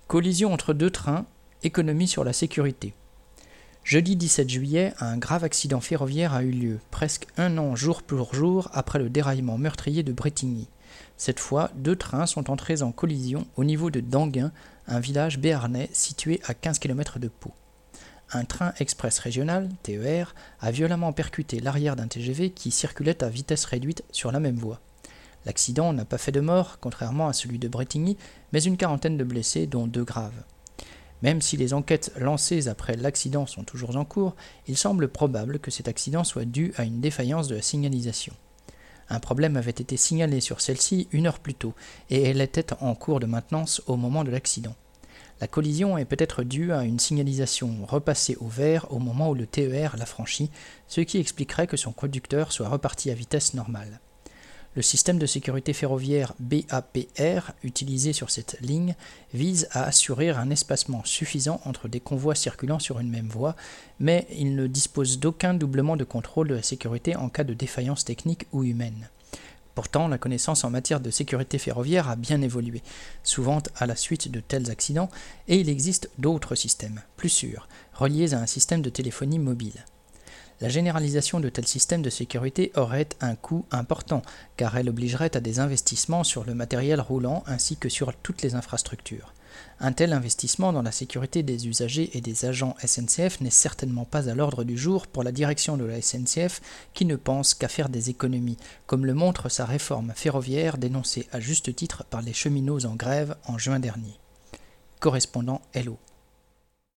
Collision entre deux trains, économie sur la sécurité. Jeudi 17 juillet, un grave accident ferroviaire a eu lieu, presque un an jour pour jour après le déraillement meurtrier de Bretigny. Cette fois, deux trains sont entrés en collision au niveau de Danguin, un village béarnais situé à 15 km de Pau. Un train express régional, TER, a violemment percuté l'arrière d'un TGV qui circulait à vitesse réduite sur la même voie. L'accident n'a pas fait de mort, contrairement à celui de Bretigny, mais une quarantaine de blessés, dont 2 graves. Même si les enquêtes lancées après l'accident sont toujours en cours, il semble probable que cet accident soit dû à une défaillance de la signalisation. Un problème avait été signalé sur celle-ci 1 heure plus tôt, et elle était en cours de maintenance au moment de l'accident. La collision est peut-être due à une signalisation repassée au vert au moment où le TER l'a franchi, ce qui expliquerait que son conducteur soit reparti à vitesse normale. Le système de sécurité ferroviaire BAPR utilisé sur cette ligne vise à assurer un espacement suffisant entre des convois circulant sur une même voie, mais il ne dispose d'aucun doublement de contrôle de la sécurité en cas de défaillance technique ou humaine. Pourtant, la connaissance en matière de sécurité ferroviaire a bien évolué, souvent à la suite de tels accidents, et il existe d'autres systèmes, plus sûrs, reliés à un système de téléphonie mobile. La généralisation de tels systèmes de sécurité aurait un coût important, car elle obligerait à des investissements sur le matériel roulant ainsi que sur toutes les infrastructures. Un tel investissement dans la sécurité des usagers et des agents SNCF n'est certainement pas à l'ordre du jour pour la direction de la SNCF qui ne pense qu'à faire des économies, comme le montre sa réforme ferroviaire dénoncée à juste titre par les cheminots en grève en juin dernier. Correspondant Hello.